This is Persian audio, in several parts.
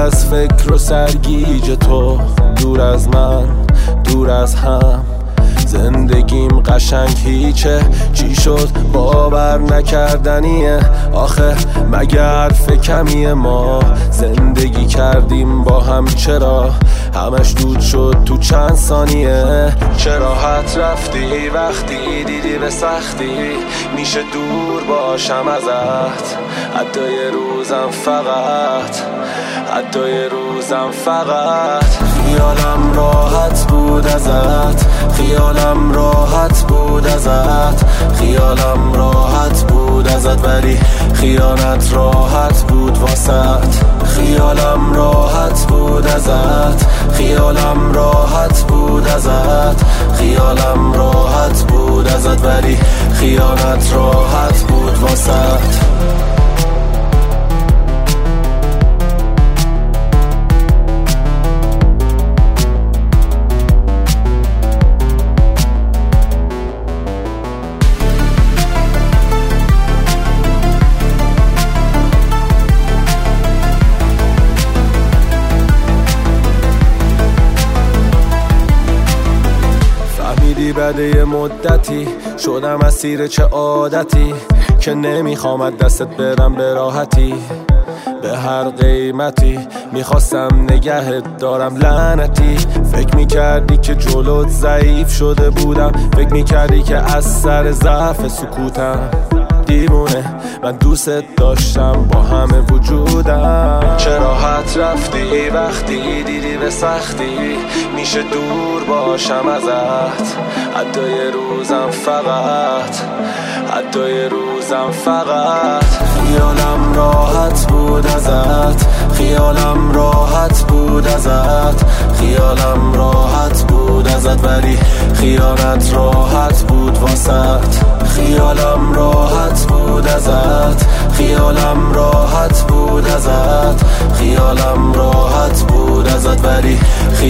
از فکر و سرگیج تو، دور از من، دور از هم. زندگیم قشنگ هیچه، چی شد باور نکردنیه. آخه مگه حرف کمیه؟ ما زندگی کردیم با هم، چرا همش دود شد تو چند ثانیه؟ چه راحت رفتی وقتی دیدی به سختی میشه دور باشم ازت. حتی یه روزم فقط، حتی یه روزم فقط. خیالم راحت بود ازت، خیالم راحت بود ازت، خیالم راحت بود ازت، ولی خیانت راحت بود واسط. خیالم راحت بود ازت، خیالم راحت بود ازت، خیالم راحت بود ازت، ولی خیانت راحت بود واسط. بعد یه مدتی شدم اسیر چه عادتی که نمیخوام دستت برم به راحتی. به هر قیمتی میخواستم نگهت دارم لعنتی. فکر میکردی که جلوت ضعیف شده بودم، فکر میکردی که از سر ضعف سکوتم. دیوونه من دوست داشتم با همه وجودم. چه راحت رفتی وقتی دیدی به سختی میشه دور باشم ازت. حتی یه روزم فقط، حتی یه روزم فقط. خیالم راحت بود ازت، خیالم راحت بود ازت، خیالم راحت بود ازت، ولی خیانت راحت بود واسط. خیالم راحت بود ازت، خیالم راحت بود ازت، خیالم راحت بود ازت، ولی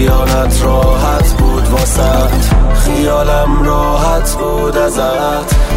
خیانت راحت بود واسط. خیالم راحت بود ازت،